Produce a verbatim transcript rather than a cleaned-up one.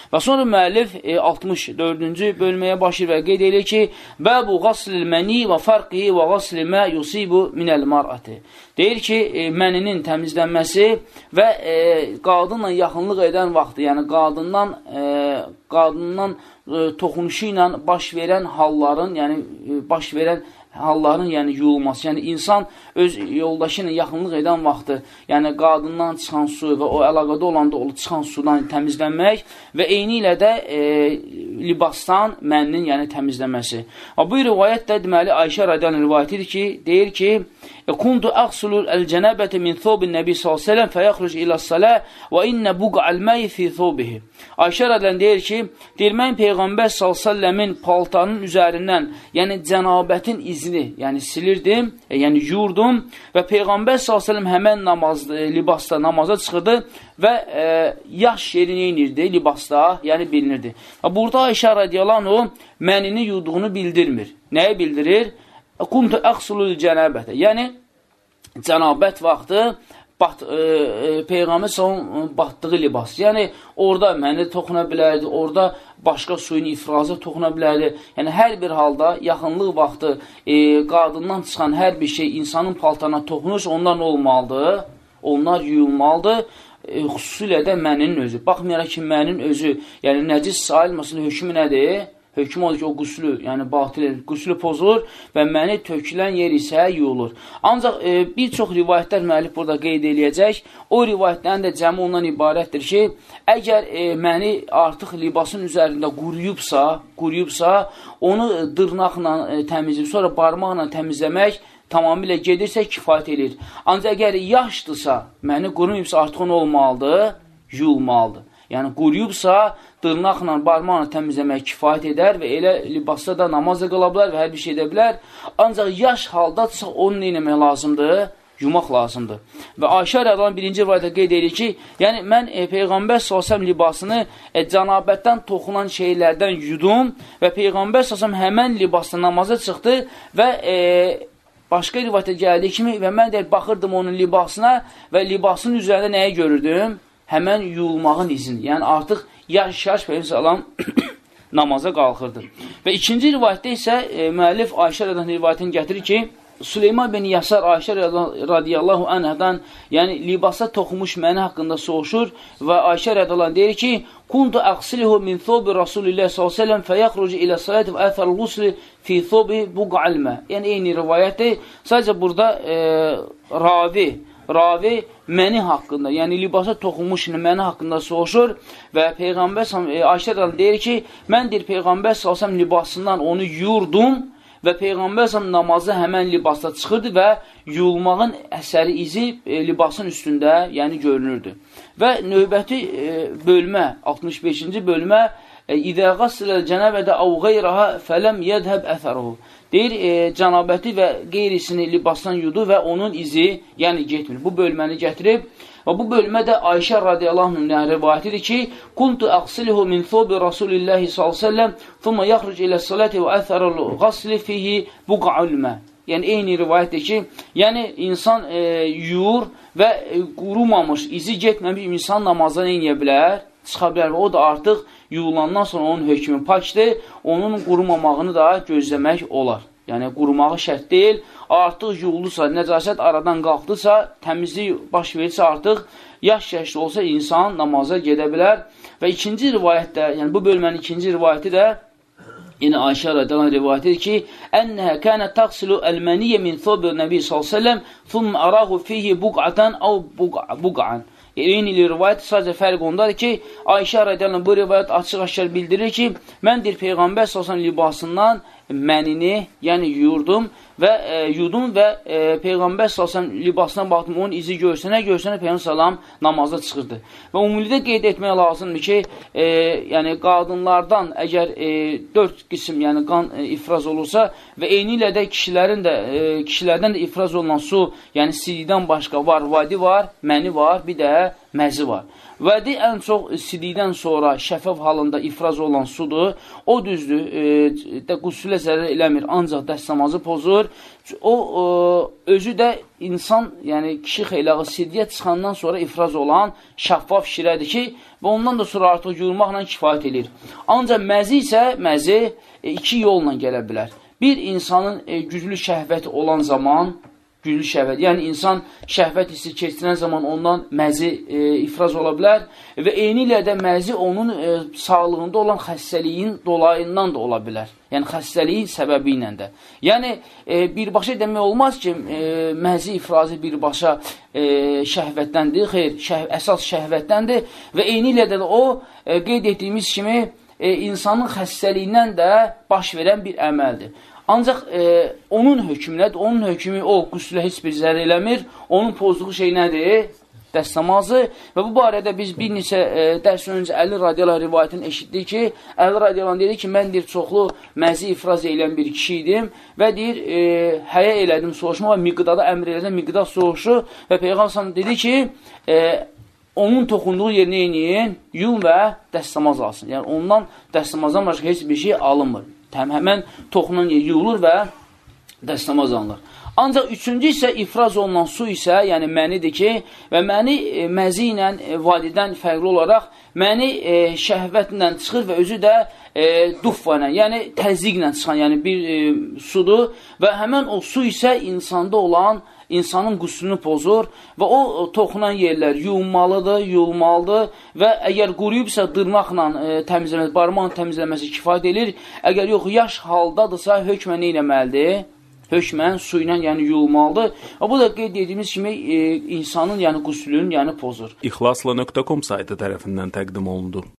Və sonra müəllif e, altmış dördüncü bölməyə başlayır və qeyd edir ki, Bəbu qaslil məni və farqihi və qasli mə yusibu minəl mar'ati. Deyir ki, e, məninin təmizlənməsi və e, qadınla yaxınlıq edən vaxtı, yəni qadından, e, qadından e, toxunuşu ilə baş verən halların, yəni e, baş verən halların yəni yuyulması, yəni insan öz yoldaşı ilə yaxınlıq edən vaxtı, yəni qadından çıxan su və o əlaqədə olanda o çıxan sudan təmizlənmək və eyni ilə də e, libasdan mənnin yəni təmizlənməsi. Bu rivayət də deməli Ayşə radiyallahu rivayətidir ki, deyir ki, Kuntu əqsulul əl-cənəbəti min thobin nəbi sallallahu əleyhi və səlləm fəyəxruc ilə-sələ və innə buq'al-məyi fi thobihi. Ayşə radiyallahu deyir ki, deyir, mən Peyğəmbər sallallahu əleyhi və səlləmin paltarının üzərindən, yəni cənabətin izini, yəni silirdim, e, yəni yurdum və Peyğəmbər sallallahu əleyhi və səlləm həmən namazda, libasda namaza çıxırdı və e, yaş yerini inirdi libasda, yəni bilinirdi. Burada Ayşə radiyallahu mənini yurduğunu bildirmir. Nəyə bildirir? Kuntu əqsulul cənəbətə, yəni cənabət vaxtı bat, e, e, Peyğəmbər sallallahu batdığı libas. Yəni orada məni toxuna bilərdi, orada başqa suyun ifrazı toxuna bilərdi. Yəni hər bir halda yaxınlıq vaxtı e, qadından çıxan hər bir şey insanın paltarına toxunursa, onlar nə olmalıdır? Onlar yuyulmalıdır. E, xüsusilə də mənin özü. Baxmayaraq ki, mənin özü, yəni nəcis sayılmasının hökmü nədir? Hökm odur ki, o qüslü, yəni batil, qüslü pozulur və məni tökülən yer isə yuyulur. Ancaq e, bir çox rivayətlər müəllif burada qeyd eləyəcək. O rivayətlərin də cəmi ondan ibarətdir ki, əgər e, məni artıq libasın üzərində quruyubsa, quruyubsa onu dırnaqla e, təmizləyib, sonra barmaqla təmizləmək tamamilə gedirsə kifayət edir. Ancaq əgər yaşdırsa, məni qurumayıbsa artıq onu olmalıdır, yuyulmalıdır. Yəni, quruyubsa, dırnaqla, barmaqla təmizləmək kifayət edər və elə libasda da namaz da qala bilər və hər bir şey edə bilər. Ancaq yaş haldadsa, onu neyləmək lazımdır? Yumaq lazımdır. Və Ayşə rəziyallahu birinci rivayətdə qeyd edir ki, yəni mən e, Peyğəmbər sallallahu əleyhi və səlləm libasını e, cənabətdən toxunan şeylərdən yudum və Peyğəmbər sallallahu əleyhi və səlləm həmən libasda namaza çıxdı və e, başqa rivayətə gəldiyi kimi və mən də baxırdım onun libasına və libasının üzərində nəyə görürdüm? Həmən yuyulmağın izini. Yəni artıq yaş-yaş Peyğəmbər sallallahu əleyhi və səlləm namaza qalxırdı. Və ikinci rivayətdə isə e, müəllif Ayşə rəziyallahu rivayətini gətirir ki, Süleyman bin Yasar Ayşə radiyallahu anhadan, yəni libasa toxumuş məni haqqında soruşur və Ayşə radiyallahu deyir ki, Kuntu əqsilihu min thobi Rasulillah sallallahu əleyhi və səlləm fəyəxrucu ilə salati və əthər qusli fi thobi buq'almə. Yəni eyni rivayətdir. Sadəcə burada e, ravi ravi məni haqqında, yəni libasa toxunmuş məni haqqında soruşur və Peyğəmbər Ayşə radiyallahu deyir ki, mən deyir Peyğəmbər sallallahu libasından onu yurdum və Peyğəmbər namazı həmən libasda çıxırdı və yuyulmağın əsəri izi e, libasın üstündə, yəni görünürdü. Və növbəti e, bölmə, altmış beşinci bölmə İdə qasıləl cənəbədə əv qeyraha fələm yədhəb əthəruhu. Deyir, e, cənabəti və qeyrisini libasdan yudu və onun izi, yəni getmir. Bu bölməni gətirib və bu bölmə də Ayşə radiyallahu anh'a rivayətidir ki, Kuntu əqsilihu min thobi Rasulillahi sallallahu əleyhi və səlləm thumma yaxruc ilə salati və əthərul qasli fihi buq'ulmə. Yəni, eyni rivayətdir ki, yəni insan e, yuyur və e, qurumamış, izi getməmiş insan namazdan eyniyə bilər, çıxa bilər və o da artıq yuyulandan sonra onun hökmü pakdır, onun qurumamağını da gözləmək olar. Yəni, qurumağı şərt deyil, artıq yuyulursa, nəcasət aradan qalxdısa, təmizlik baş verirsə artıq, yaş-yaşlı olsa insan namaza gedə bilər. Və ikinci rivayətdə, yəni bu bölmənin ikinci rivayəti də, yine Ayşə radiyallahu rivayətidir ki, Ənəhə kənə təqsilu əl-məniyyə min thobi Nəbi sallallahu əleyhi və səlləm, thumma arahu fihi buq'atan əv buq'an. Eyni rivayət sadəcə fərq ondadır ki, Ayşə radiyallahu bu rivayət açıq-aşkar bildirir ki, mən deyir Peyğəmbər sallallahu əleyhi və səlləm libasından mənini, yəni yurdum və e, yudum və e, Peyğəmbər sallallahu əleyhi və səlləm libasına baxdım, onun izi görsənə, görsənə Peyğəmbər sallallahu əleyhi və səlləm namazda çıxırdı. Və ümumilikdə qeyd etmək lazımdır ki, e, yəni qadınlardan əgər e, dörd qism, yəni qan e, ifraz olursa və eyni ilə də kişilərin də e, kişilərdən də ifraz olunan su, yəni sididən başqa var, vadi var, məni var, bir də məzi var. Və de, ən çox silikdən sonra şəffaf halında ifraz olan sudur. O düzdür, e, qüsülə zərər eləmir, ancaq dəstəmazı pozur. O, e, özü də insan, yəni kişi xeylağı sidiyə çıxandan sonra ifraz olan şəffaf şirədir ki, və ondan da sonra artıq yuyulmaqla kifayət edir. Ancaq məzi isə, məzi e, iki yolla gələ bilər. Bir, insanın e, güclü şəhvəti olan zaman, güclü şəhvət, yəni insan şəhvət hissi keçirən zaman ondan məzi e, ifraz ola bilər və eyni ilə də məzi onun e, sağlığında olan xəstəliyin dolayından da ola bilər. Yəni xəstəliyin səbəbi ilə də. Yəni e, birbaşa demək olmaz ki, e, məzi ifrazı birbaşa e, şəhvətdəndir, xeyr, şəh əsas şəhvətdəndir və eyni ilə də o e, qeyd etdiyimiz kimi e, insanın xəstəliyindən də baş verən bir əməldir. Ancaq e, onun hökmü nədir? Onun hökmü o qüsülə heç bir zərər eləmir. Onun pozduğu şey nədir? Dəstəmazı. Və bu barədə biz bir neçə e, dərs öncə Əli radiyalı rivayətini eşitdik ki, Əli radiyalı dedi ki, mən deyir, çoxlu məzi ifraz edən bir kişi idim və deyir, e, həyə elədim soğuşma və miqdada əmr elədim, miqdad soğuşu və Peyğəmbər dedi ki, e, onun toxunduğu yerinə iniyin, yun və dəstəmaz alsın. Yəni ondan dəstəmazdan başqa heç bir şey alınmır. Həmən toxunan yer yuyulur və dəstəmaz alınır. Ancaq üçüncü isə ifraz olunan su isə, yəni mənidir ki, və məni e, məzi ilə e, validən fərqli olaraq məni e, şəhvətlə çıxır və özü də e, duffa ilə, yəni təzyiqlə çıxan, yəni bir e, sudur və həmən o su isə insanda olan insanın qüslünü pozur və o, o toxunan yerlər yuyulmalıdır, yuyulmalıdır və əgər quruyubsa dırnaqla e, təmizləməsi, barmaqla təmizləməsi kifayət edir. Əgər yox, yaş haldadırsa hökmən nə eləməlidir? Hökmən su ilə yəni yuyulmalıdır. Və bu da qeyd etdiyimiz kimi e, insanın yəni qüslünü yəni pozur. İxlasla nöqtə com saytı tərəfindən təqdim olundu.